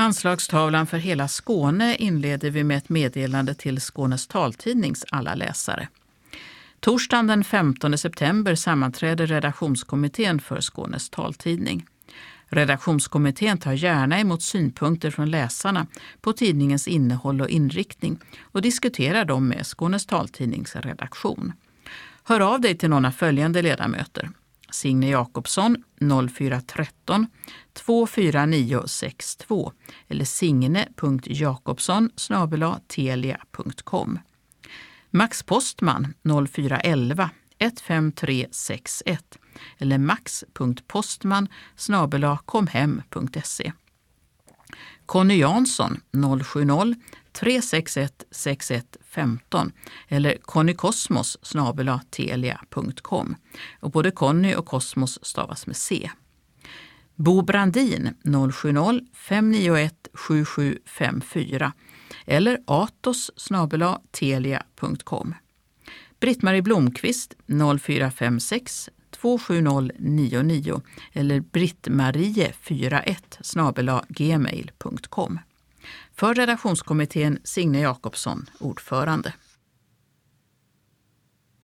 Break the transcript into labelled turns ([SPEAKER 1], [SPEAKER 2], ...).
[SPEAKER 1] Anslagstavlan för hela Skåne inleder vi med ett meddelande till Skånes taltidnings alla läsare. Torsdagen den 15 september sammanträder redaktionskommittén för Skånes taltidning. Redaktionskommittén tar gärna emot synpunkter från läsarna på tidningens innehåll och inriktning och diskuterar dem med Skånes taltidnings redaktion. Hör av dig till någon av följande ledamöter: Signe Jakobsson 0413 24962 eller signe.jakobsson@telia.com. Max Postman 0411 15361 eller max.postman@komhem.se. Conny Jansson 070 361 6115 eller connykosmos@telia.com. Och både Conny och Kosmos stavas med C. Bo Brandin 070 591 7754 eller atos@telia.com. Britt-Marie Blomqvist 0456 27099 eller brittmarie41@gmail.com. För redaktionskommittén Signe Jakobsson, ordförande.